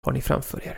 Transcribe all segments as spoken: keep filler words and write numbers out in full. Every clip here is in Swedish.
har ni framför er.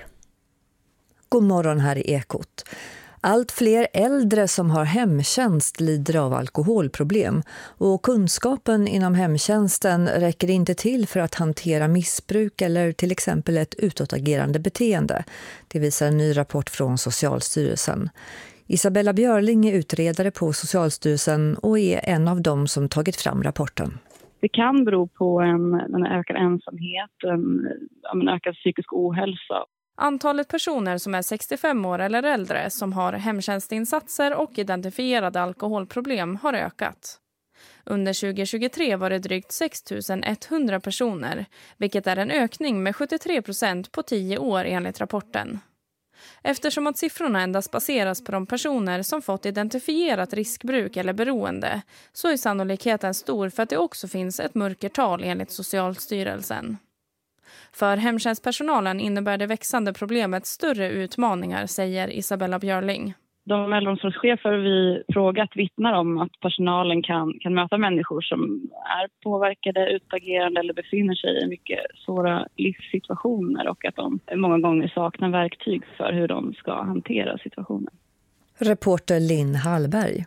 God morgon, här i Ekot. Allt fler äldre som har hemtjänst lider av alkoholproblem och kunskapen inom hemtjänsten räcker inte till för att hantera missbruk eller till exempel ett utåtagerande beteende. Det visar en ny rapport från Socialstyrelsen. Isabella Björling är utredare på Socialstyrelsen och är en av dem som tagit fram rapporten. Det kan bero på en, en ökad ensamhet, en, en ökad psykisk ohälsa. Antalet personer som är sextiofem år eller äldre som har hemtjänstinsatser och identifierade alkoholproblem har ökat. Under tjugo tjugotre var det drygt sex tusen etthundra personer, vilket är en ökning med sjuttiotre procent på tio år enligt rapporten. Eftersom att siffrorna endast baseras på de personer som fått identifierat riskbruk eller beroende, så är sannolikheten stor för att det också finns ett mörkertal enligt Socialstyrelsen. För hemtjänstpersonalen innebär det växande problemet större utmaningar, säger Isabella Björling. De äldreomsorgschefer vi frågat vittnar om att personalen kan, kan möta människor som är påverkade, utagerande eller befinner sig i mycket svåra livssituationer och att de många gånger saknar verktyg för hur de ska hantera situationen. Reporter Linn Hallberg.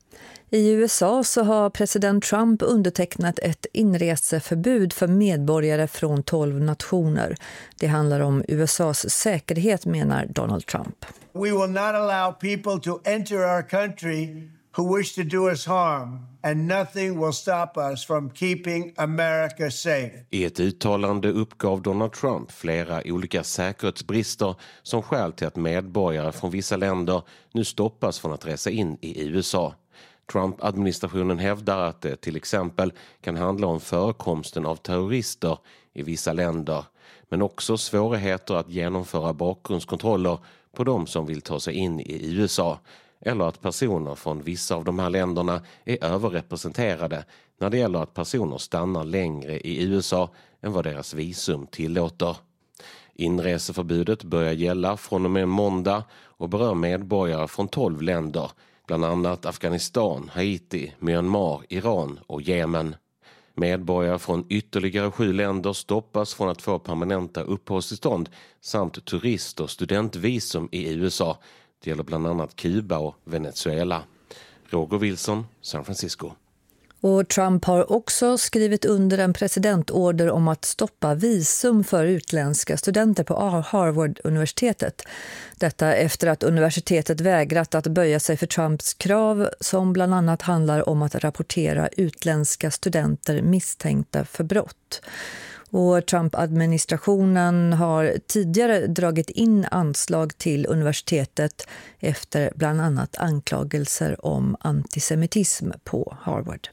I U S A så har president Trump undertecknat ett inreseförbud för medborgare från tolv nationer. Det handlar om U S A:s säkerhet, menar Donald Trump. We will not allow people to enter our country who wish to do us harm, and nothing will stop us from keeping America safe. I ett uttalande uppgav Donald Trump flera olika säkerhetsbrister som skäl till att medborgare från vissa länder nu stoppas från att resa in i U S A. Trump-administrationen hävdar att det till exempel kan handla om förekomsten av terrorister i vissa länder, men också svårigheter att genomföra bakgrundskontroller på de som vill ta sig in i U S A, eller att personer från vissa av de här länderna är överrepresenterade när det gäller att personer stannar längre i U S A än vad deras visum tillåter. Inreseförbudet börjar gälla från och med måndag och berör medborgare från tolv länder, bland annat Afghanistan, Haiti, Myanmar, Iran och Jemen. Medborgare från ytterligare sju länder stoppas från att få permanenta uppehållstillstånd samt turist- och studentvisum i U S A. Det gäller bland annat Kuba och Venezuela. Roger Wilson, San Francisco. Och Trump har också skrivit under en presidentorder om att stoppa visum för utländska studenter på Harvard-universitetet. Detta efter att universitetet vägrat att böja sig för Trumps krav som bland annat handlar om att rapportera utländska studenter misstänkta för brott. Och Trump-administrationen har tidigare dragit in anslag till universitetet efter bland annat anklagelser om antisemitism på Harvard.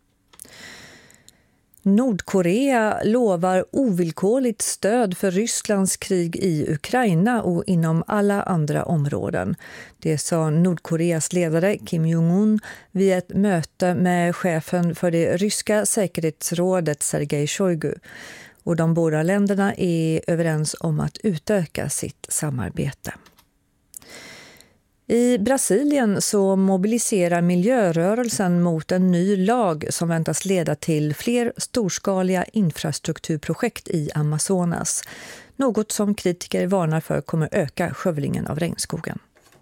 Nordkorea lovar ovillkorligt stöd för Rysslands krig i Ukraina och inom alla andra områden. Det sa Nordkoreas ledare Kim Jong-un vid ett möte med chefen för det ryska säkerhetsrådet Sergej Shoigu. Och de båda länderna är överens om att utöka sitt samarbete. I Brasilien så mobiliserar miljörörelsen mot en ny lag som väntas leda till fler storskaliga infrastrukturprojekt i Amazonas. Något som kritiker varnar för kommer öka skövlingen av regnskogen.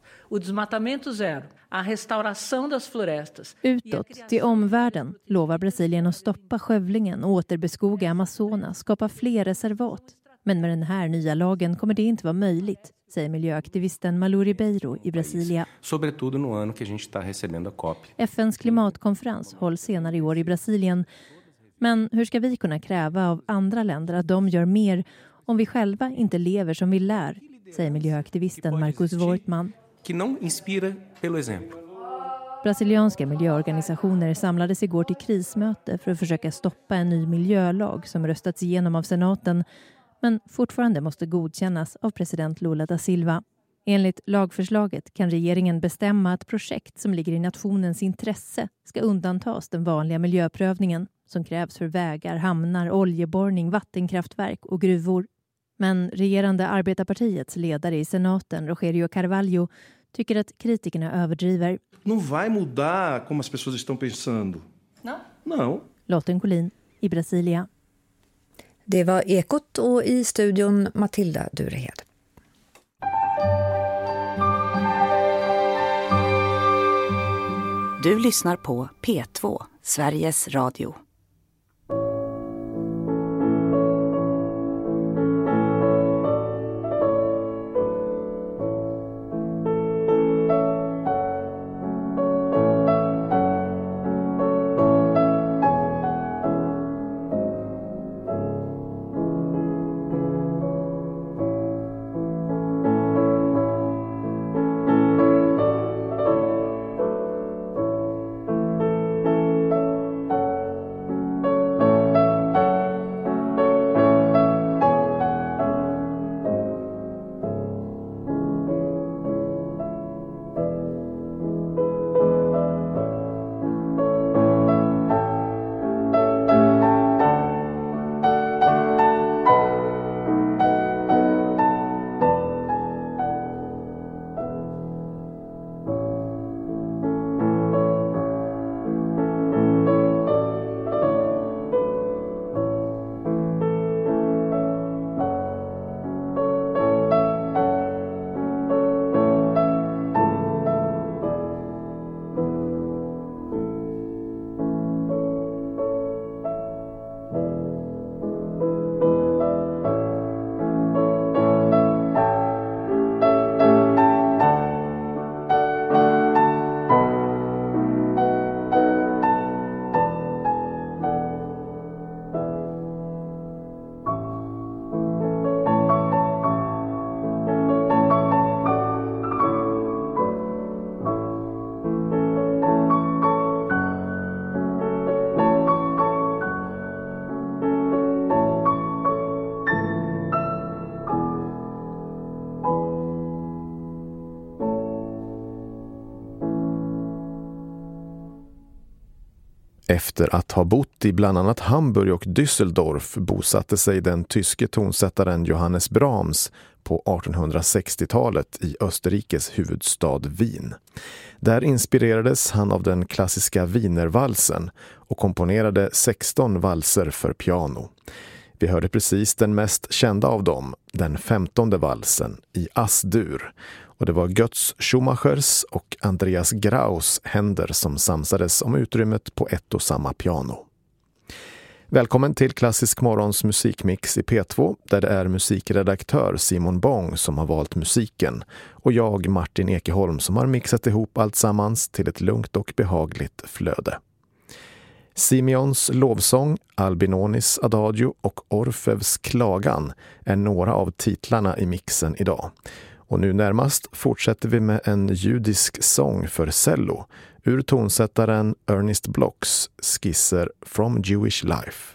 Utåt, till omvärlden, lovar Brasilien att stoppa skövlingen och återbeskoga Amazonas, skapa fler reservat. Men med den här nya lagen kommer det inte vara möjligt, säger miljöaktivisten Malu Ribeiro i Brasilia. F N:s klimatkonferens hålls senare i år i Brasilien. Men hur ska vi kunna kräva av andra länder att de gör mer om vi själva inte lever som vi lär, säger miljöaktivisten Marcus Wortman. Brasilianska miljöorganisationer samlades igår till krismöte för att försöka stoppa en ny miljölag som röstats igenom av senaten, men fortfarande måste godkännas av president Lula da Silva. Enligt lagförslaget kan regeringen bestämma att projekt som ligger i nationens intresse ska undantas den vanliga miljöprövningen som krävs för vägar, hamnar, oljeborrning, vattenkraftverk och gruvor. Men regerande Arbetarpartiets ledare i senaten, Rogério Carvalho, tycker att kritikerna överdriver. Não vai mudar como as pessoas estão pensando. No? Não. Lotten Collin i Brasilia. Det var Ekot och i studion Matilda Durehed. Du lyssnar på P två, Sveriges Radio. Efter att ha bott i bland annat Hamburg och Düsseldorf bosatte sig den tyske tonsättaren Johannes Brahms på artonhundrasextiotalet i Österrikes huvudstad Wien. Där inspirerades han av den klassiska Wienervalsen och komponerade sexton valser för piano. Vi hörde precis den mest kända av dem, den femtonde valsen i As-dur. Och det var Götz Schumachers och Andreas Graus händer som samsades om utrymmet på ett och samma piano. Välkommen till Klassisk morgons musikmix i P två där det är musikredaktör Simon Bong som har valt musiken och jag, Martin Ekeholm, som har mixat ihop allt sammans till ett lugnt och behagligt flöde. Simeons lovsång, Albinonis adagio och Orfevs klagan är några av titlarna i mixen idag. Och nu närmast fortsätter vi med en judisk sång för cello ur tonsättaren Ernest Blochs skisser From Jewish Life.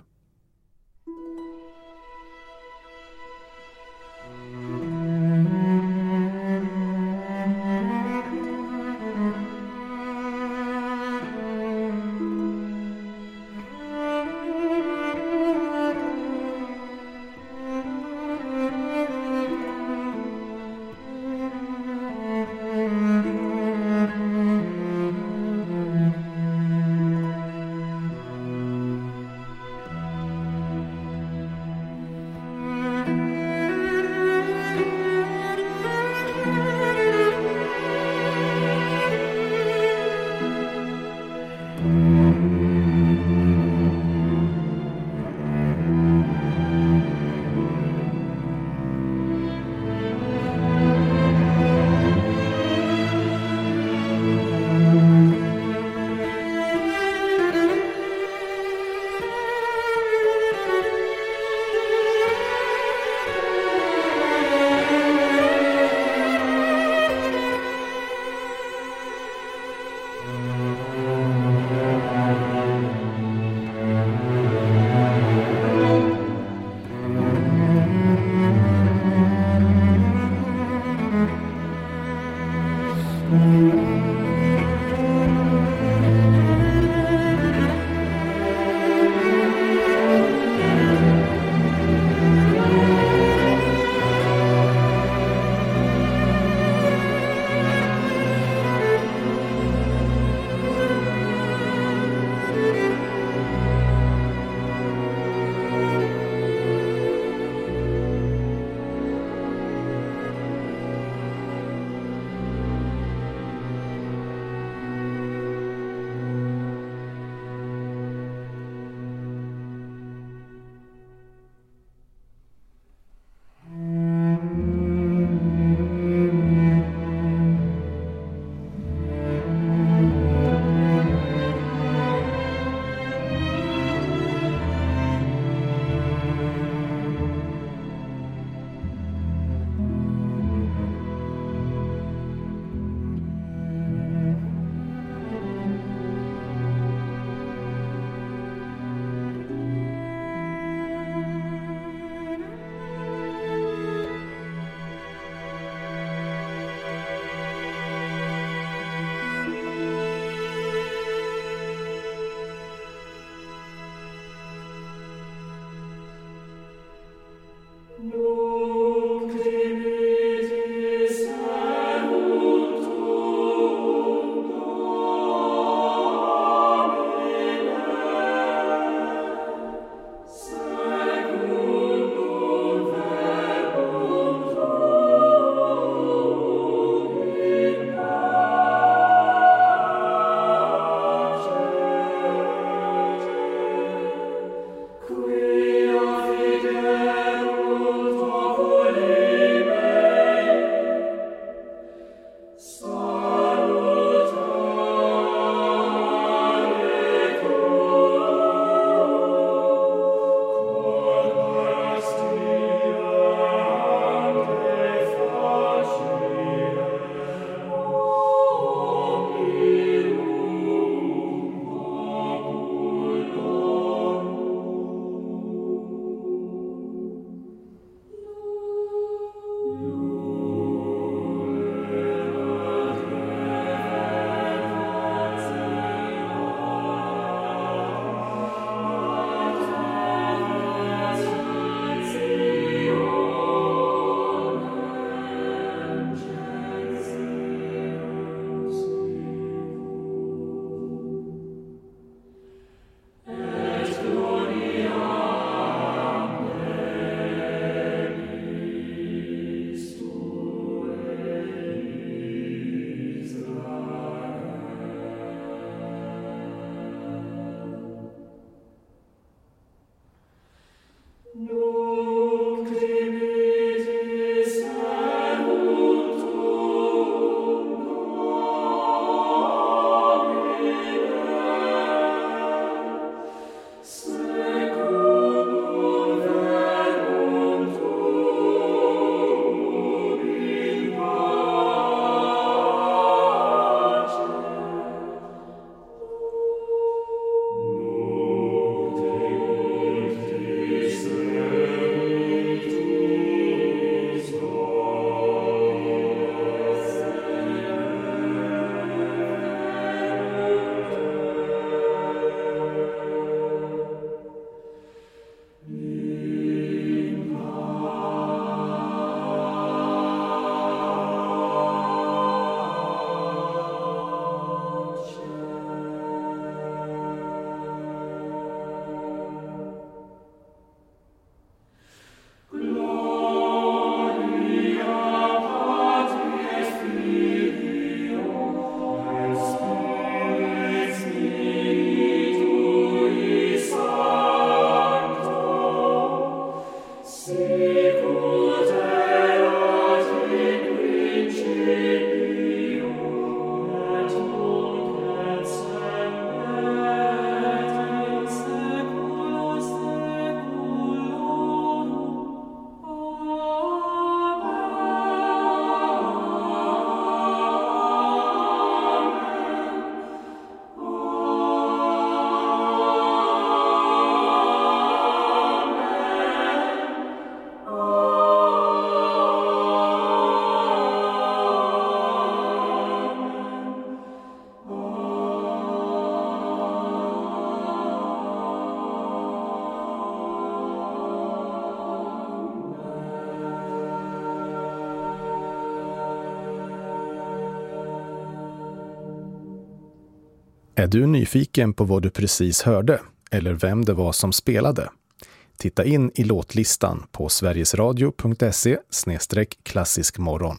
Är du nyfiken på vad du precis hörde eller vem det var som spelade? Titta in i låtlistan på sverigesradio punkt se slash klassisk morgon.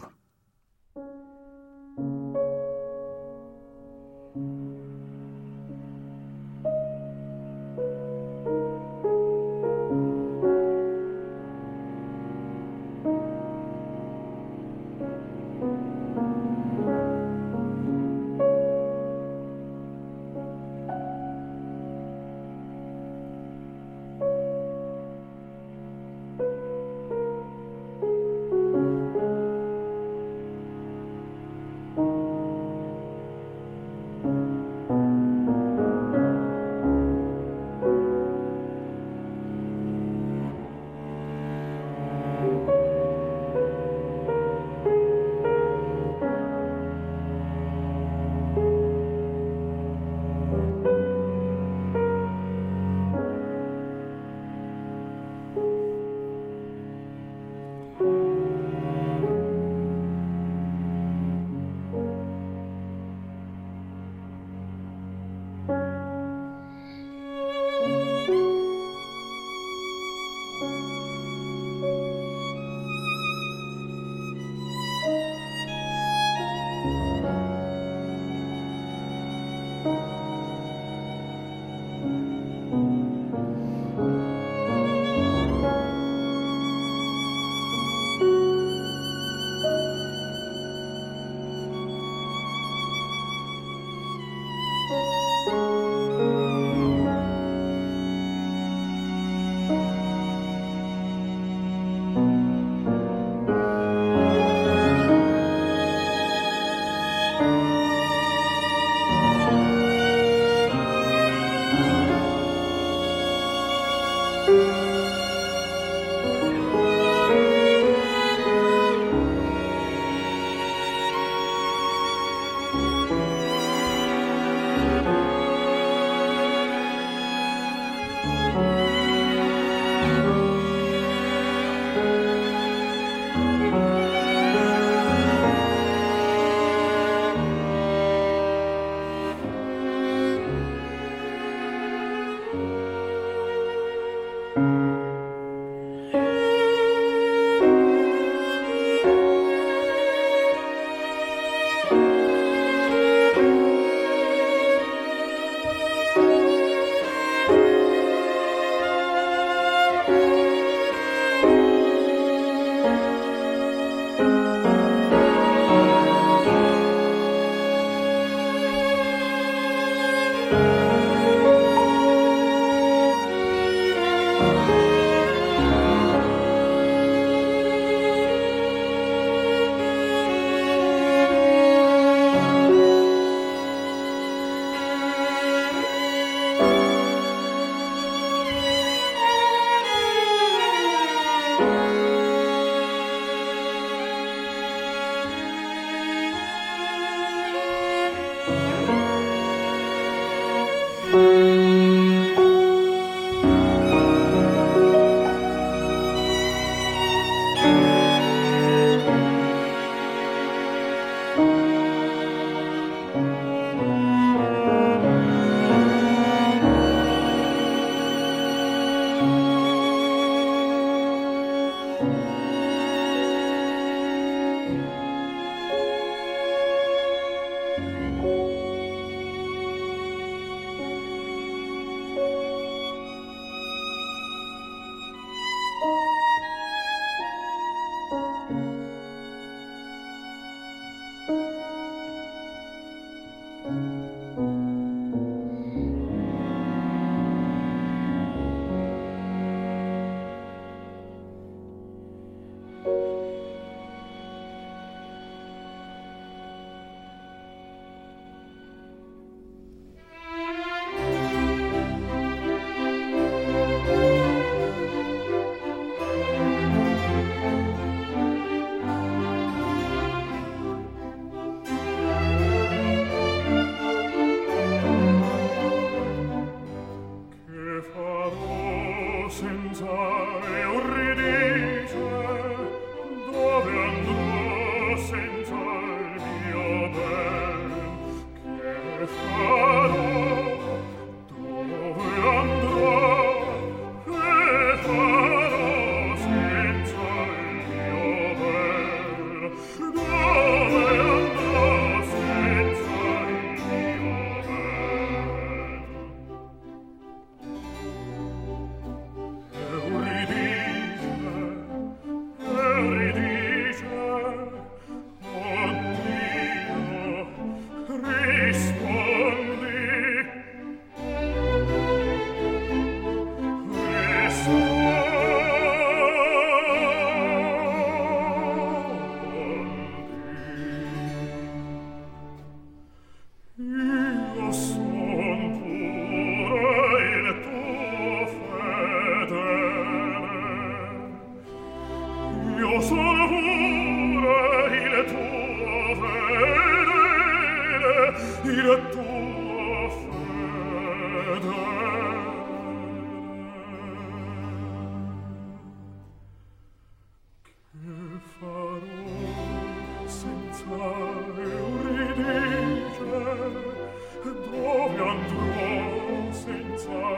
Che farò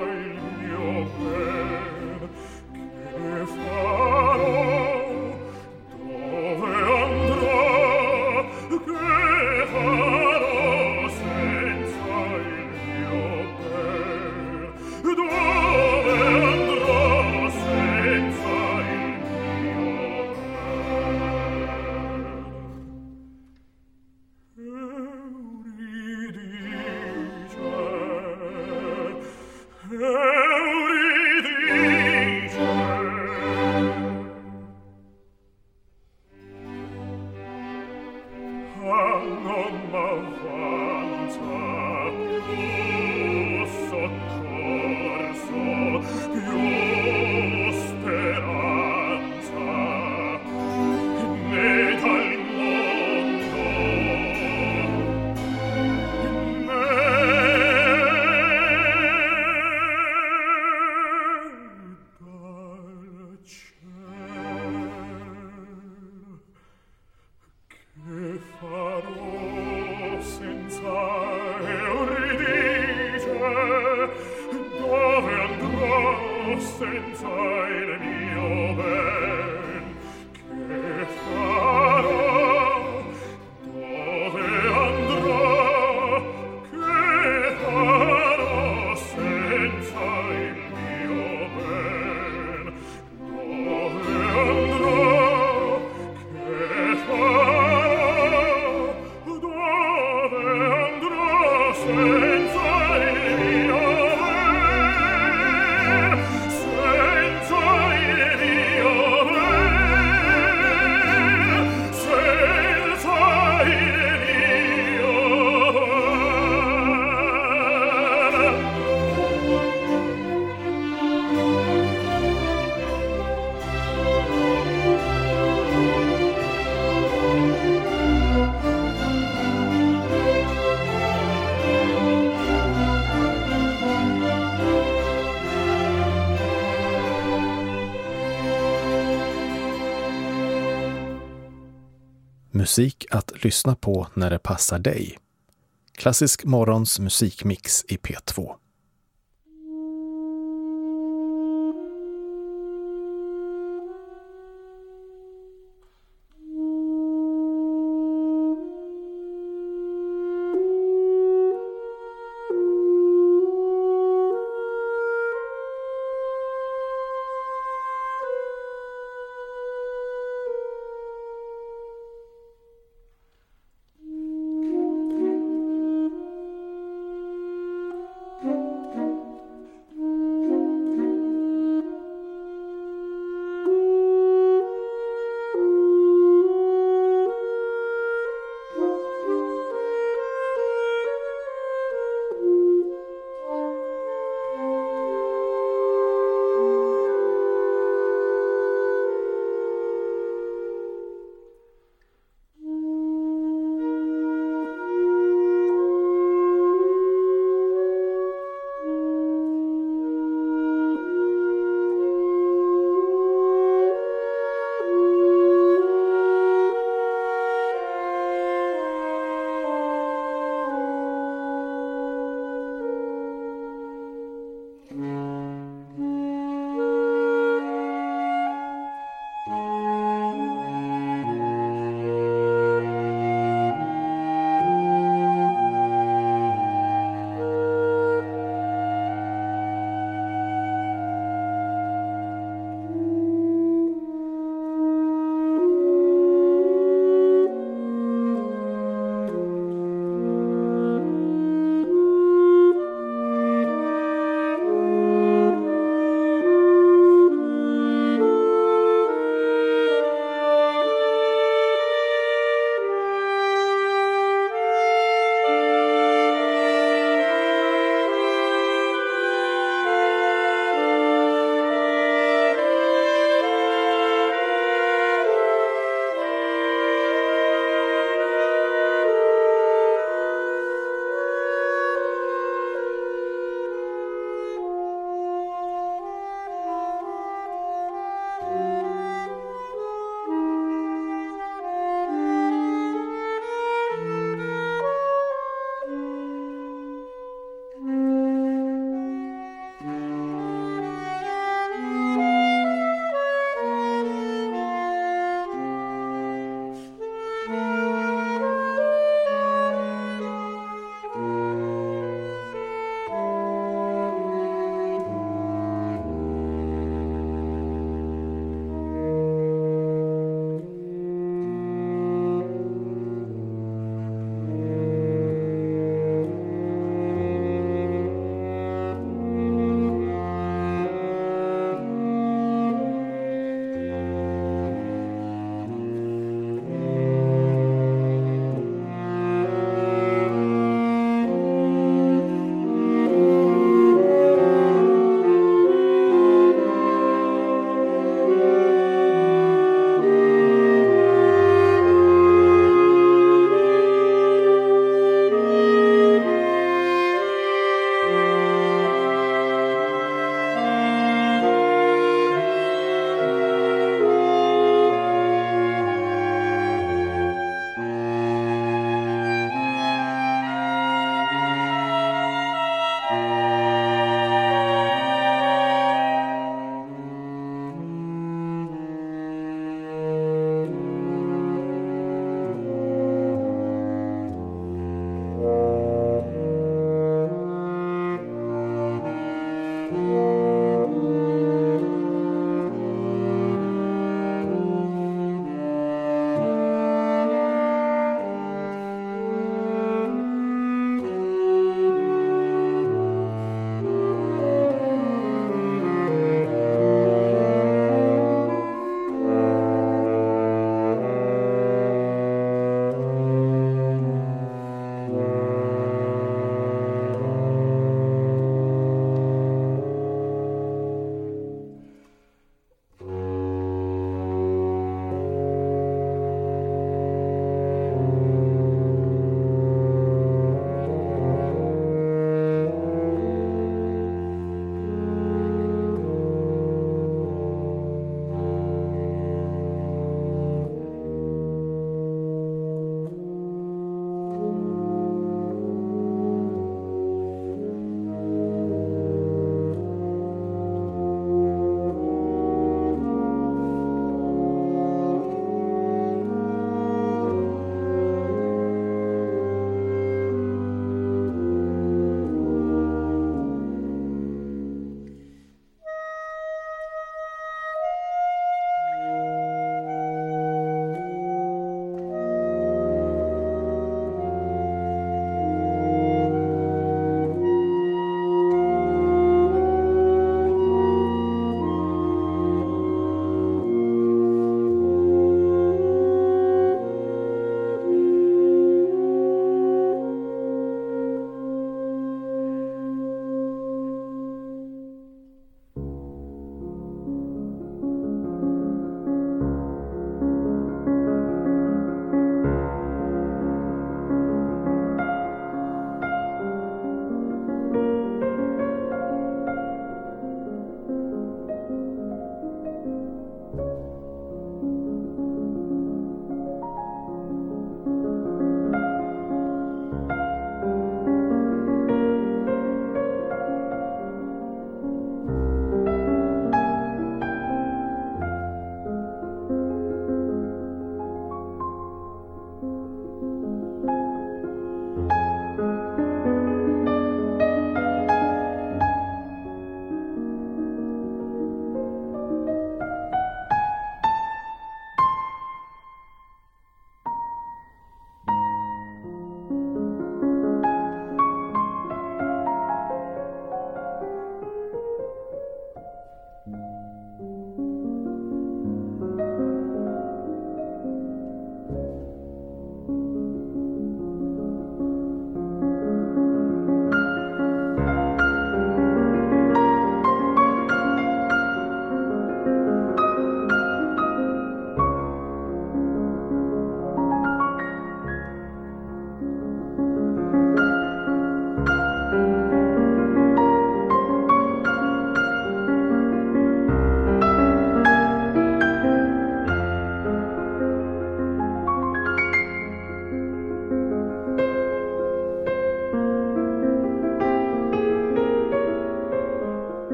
Musik att lyssna på när det passar dig. Klassisk morgons musikmix i P två. Mm.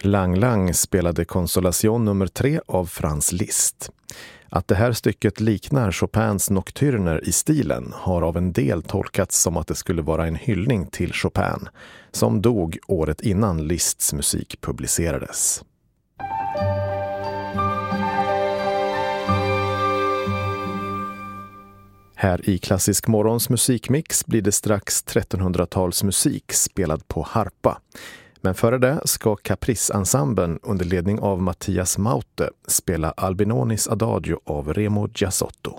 Lang Lang spelade Consolation nummer tre av Franz Liszt. Att det här stycket liknar Chopins nocturner i stilen har av en del tolkats som att det skulle vara en hyllning till Chopin, som dog året innan Liszts musik publicerades. Här i Klassisk morgons musikmix blir det strax trettonhundratalsmusik spelad på harpa. Men före det ska Caprice-ensemblen under ledning av Mattias Maute spela Albinonis Adagio av Remo Giassotto.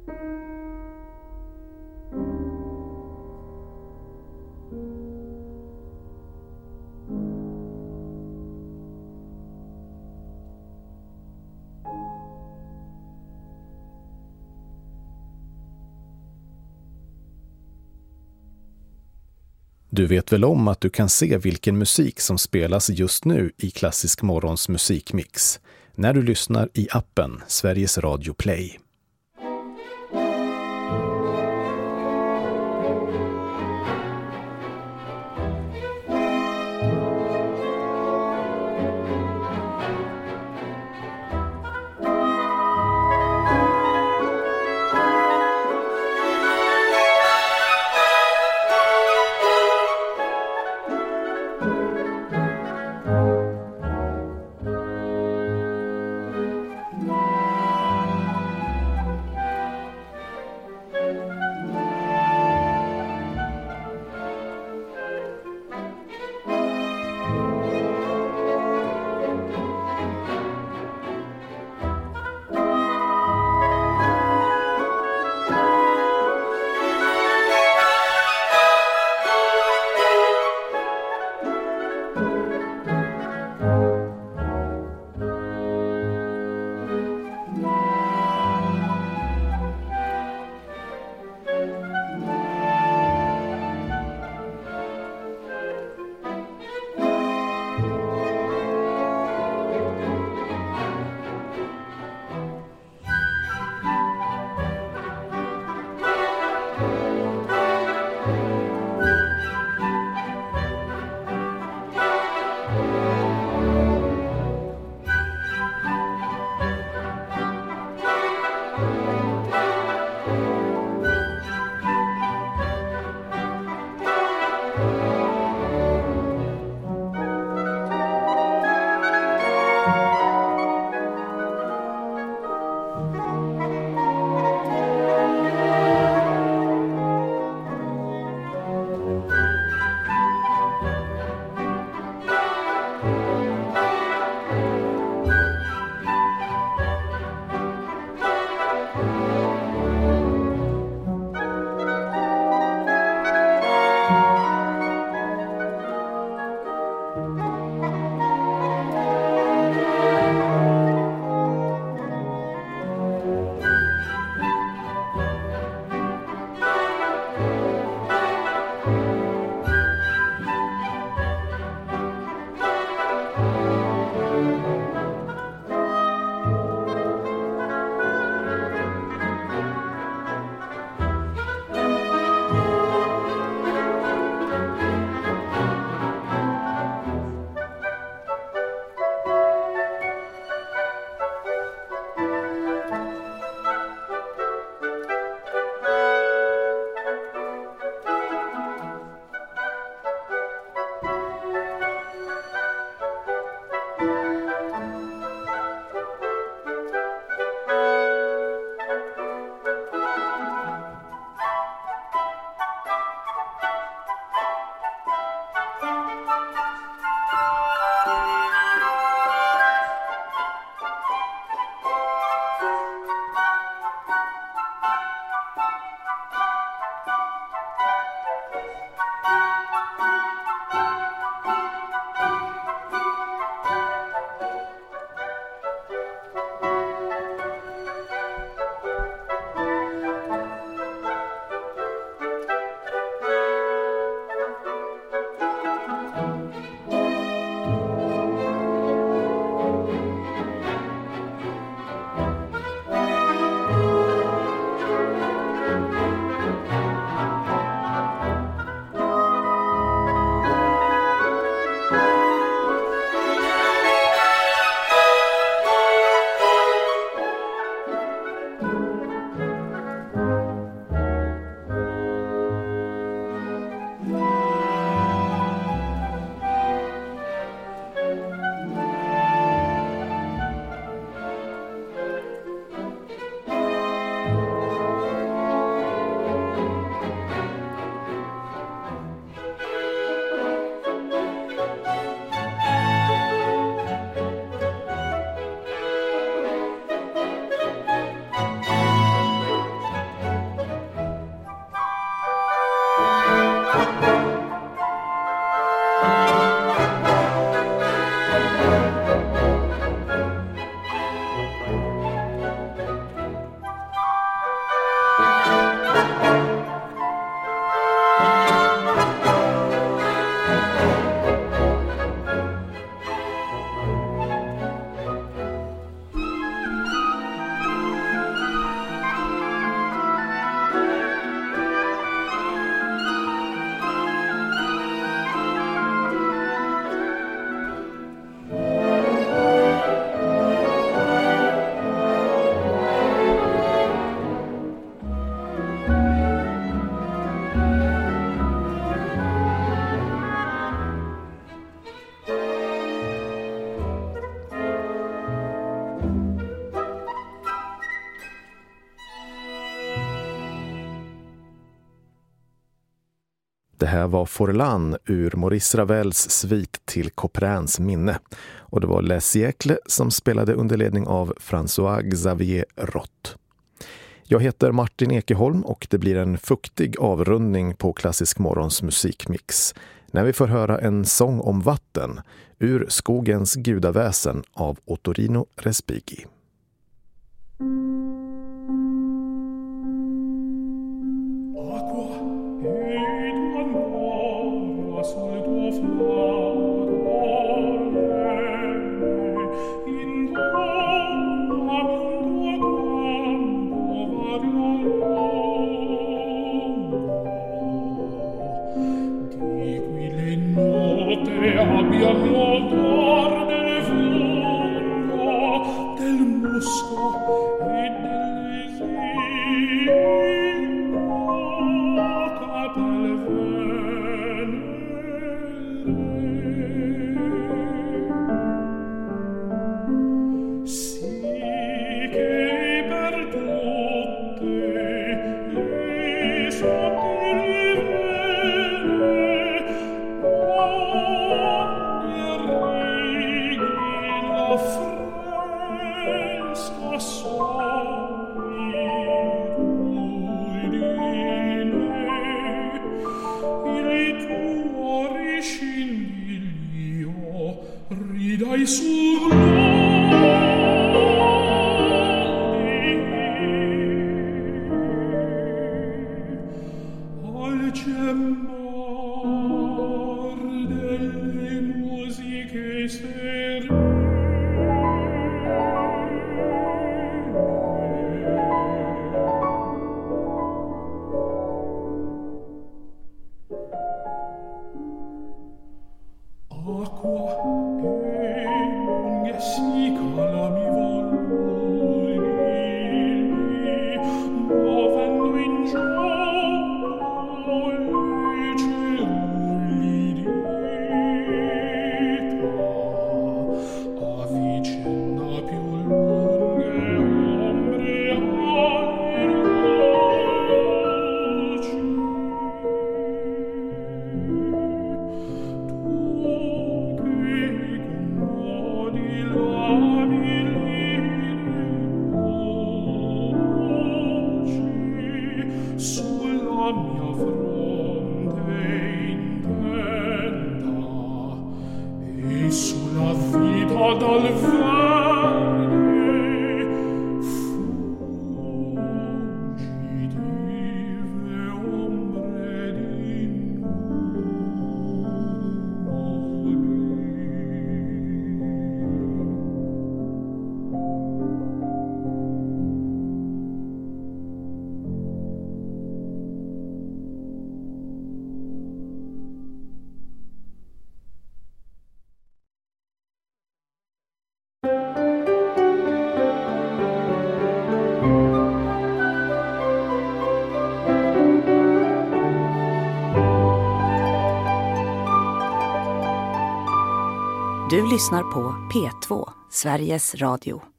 Du vet väl om att du kan se vilken musik som spelas just nu i Klassisk Morgons musikmix när du lyssnar i appen Sveriges Radio Play. Det här var Forlan ur Maurice Ravels svit till Couperins minne. Och det var Les Siècles som spelade under ledning av François Xavier Roth. Jag heter Martin Ekeholm och det blir en fuktig avrundning på Klassisk Morgons musikmix när vi får höra en sång om vatten ur Skogens gudaväsen av Ottorino Respighi. Abbiamo l'odor del fungo, del musco e dell'esilio capel venere. Sì che per tutte le sottili vene fresca solitudine il tuo riscindiglio ridai su al gemmar delle musiche serene. Du lyssnar på P två, Sveriges Radio.